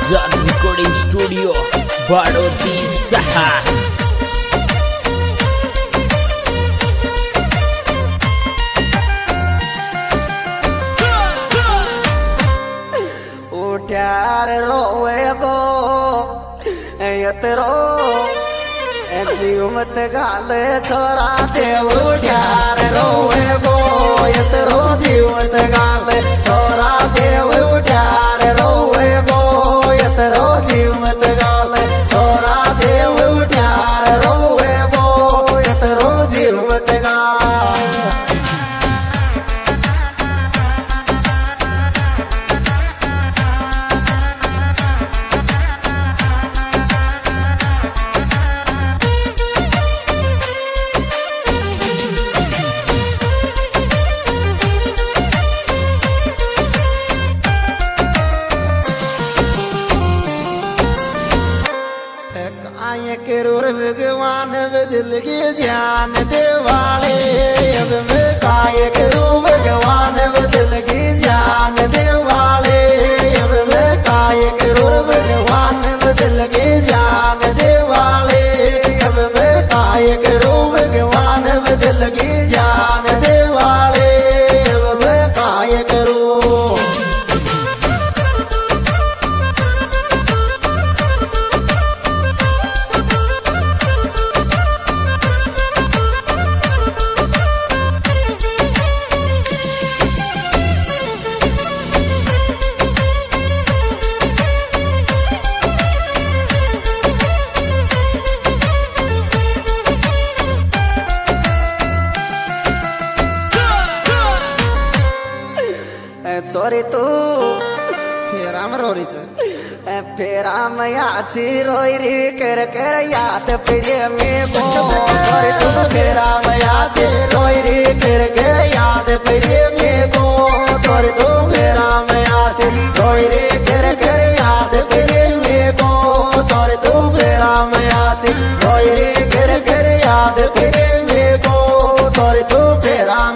जान recording studio Badoti सहा। उठ्यार रोए गो यतरो जीव मत गाल छोरा देव उठ्यार रोए गो यतरो जीव मत गाल छोरा देव उठ्यार रोए गो यतरो जीव मत गाल छोरा देव उठ्यार रोए गो यतरो जीव मत गाल। करोड़ भगवान बदल के जान देवाले अब मैं काय करूं भगवान बदल के जान देवाले अब मैं काय करूं भगवान बदल के जान देवाले अब मैं काय करूं भगवान बदल के जान देवाले अब मैं काय करूं। सॉरी तू फेराम रोरीच फेराम याची रोई रे कर कर याद प्रेमी को सॉरी तू फेराम याची रोई रे कर कर याद प्रेमी को सॉरी तू फेराम याची रोई रे कर कर याद प्रेमी को सॉरी तू फेराम याची रोई रे कर कर याद प्रेमी को सॉरी तू फेराम।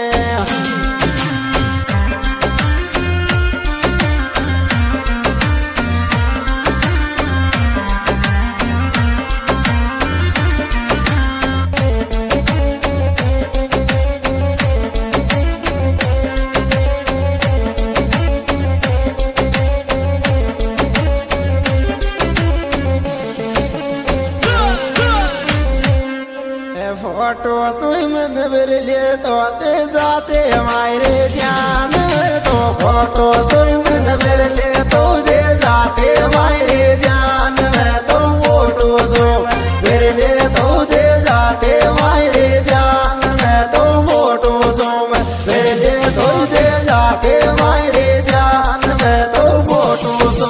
फोटो सुई में ले तो आते जाते हमारे ध्यान में तो फोटो सुई में ले तो दे जाते हमारे ध्यान में तो फोटो सो मेरे ले तो दे जाते हमारे ध्यान में तो फोटो सो मेरे ले तो दे जाते हमारे ध्यान में तो फोटो सो।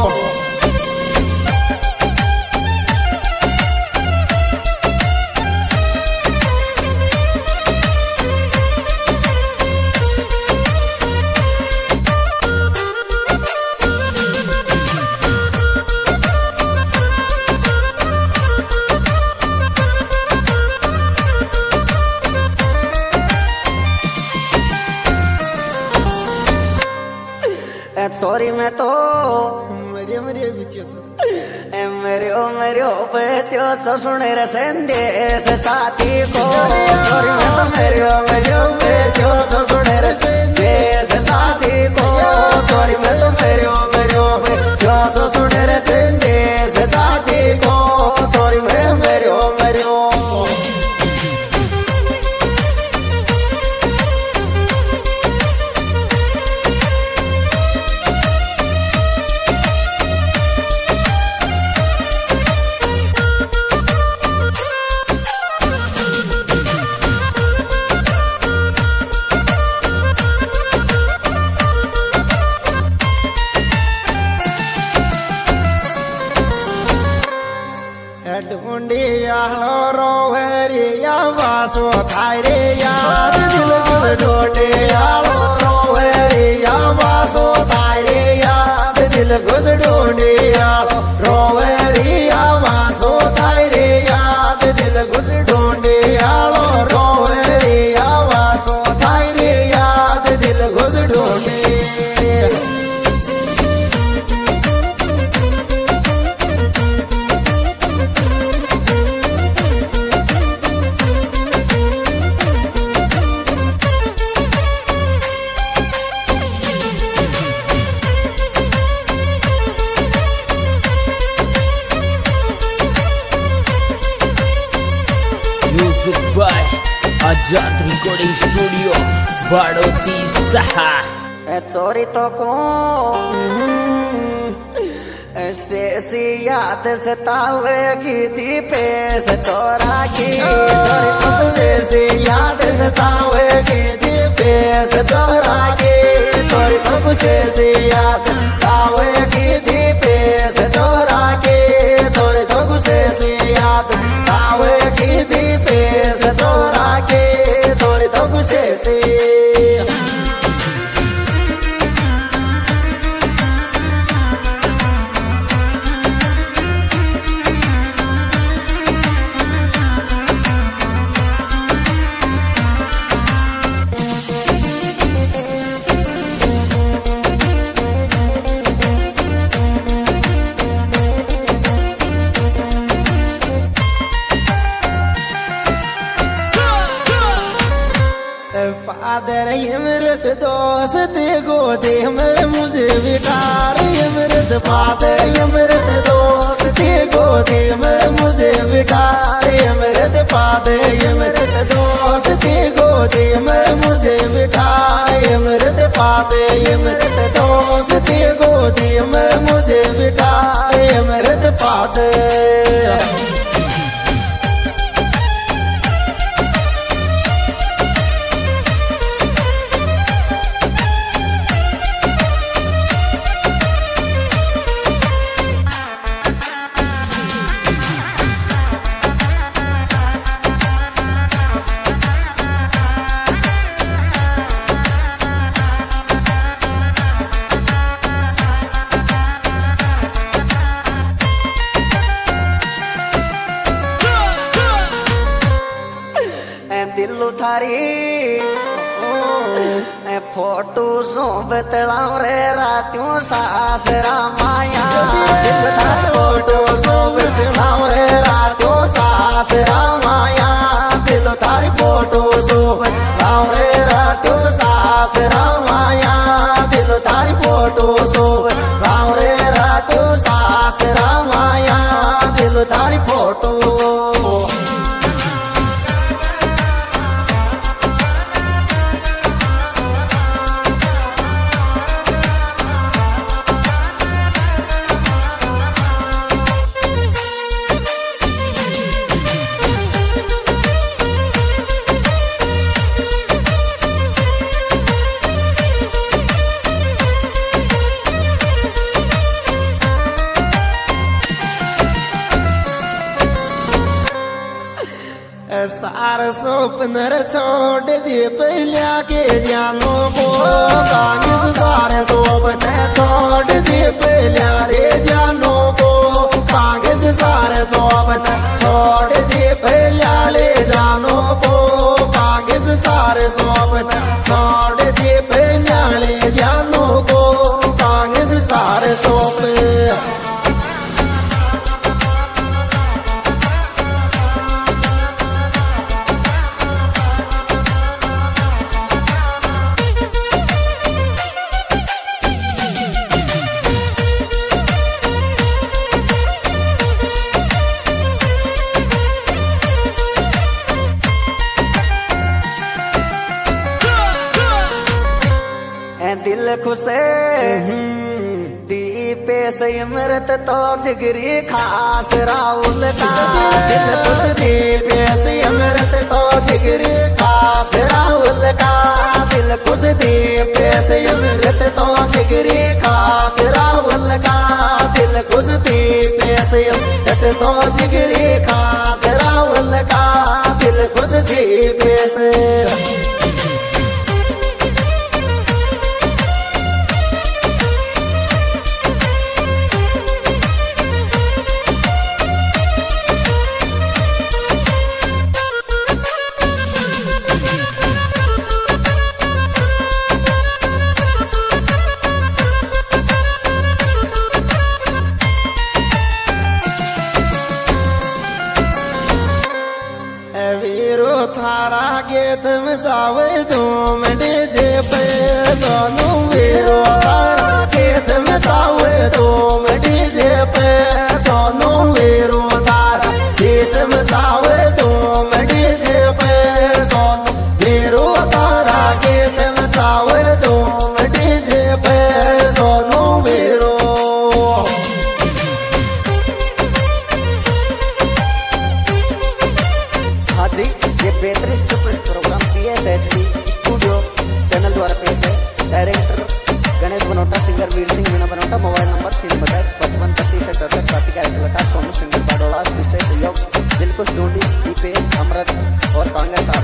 सॉरी मैं तो मेरे मेरे बच्चों सुने रे संदेश साथी को सॉरी मैं तो मेरे बच्चों सुने रे संदेश साथी को सॉरी मैं तो मेरे बच्चों सुने रे संदेश साथी को सॉरी मैं मेरे ढूंढियालो रोवरिया वासो थारे याद दिल ढूंढियालो रोवरिया वासो थारे याद दिल घुस ढूंढियालो रोवरिया वासो थारे याद दिल घुस ढूंढियालो रोवरिया वासो थारे याद दिल घुस ढूंढे। Music by Azad recording studio Badoti सहा। चोरी तो को ऐसी याद सतावेगी दीपेश चोरा की। चोरी तो ऐसी याद सतावेगी दीपेश चोरा की। चोरी तो ऐसी याद सतावेगी दीपेश चोरा की। चोरी तो ऐसी याद सतावेगी दीपेश चोरा की। चोरी तो ऐसी फादर यमृत दोस्त गोदे में मुझे बिठार। यमृत फादर यमृत दोस्त गोदे में मुझे बिठार। यमृत फादर यमृत दोस्त गोदे में मुझे बिठार। यमृत फादर यमृत दोस्त गोदे में मुझे बिठार। यमृत फादर दिल थारी फोटो सो बतलाऊ रे रातियों सासरा माया। दिल थारी फोटो सो बतलाऊ रे रातियों सासरा माया। दिल थारी फोटो सो बतलाऊ रे रातियों सासरा माया। दिल थारी फोटो सो बतलाऊ रे रातियों सासरा माया। दिल थारी फोटो सार सोपनर छोड़ दे पहलिया के जानों को। कांगिस सारे सोपन छोड़ दे पहलिया रे जानों को। कांगिस सारे सोपन छोड़ दे पहलिया ले जानों को। कांगिस सारे सोपन छोड़ दे पहलिया ले जानों को। कांगिस सारे सोपन दिल खुशे दीपे से अमृत तो जिगरी खास राहुल का। दिल खुश दीपे से अमृत तो जिगरी खास राहुल का। दिल खुश दीपे से अमृत तो जिगरी खास राहुल का। दिल खुश दीपे से अमृत तो जिगरी खास राहुल का। दिल खुश दीपे से थारा गीत मचावे धूम डीजे पे। सोनू वीरो थारा गीत मचावे धूम डीजे पे। सोनू वीरो थारा गीत मचावे धूम DJ singer Veer Singh Meena Banota. Mobile number 010553578 Sonu singer Badola. विशेष सहयोग दिलकुश ढूंढी, दीपेश, अमृत और कांग्रेस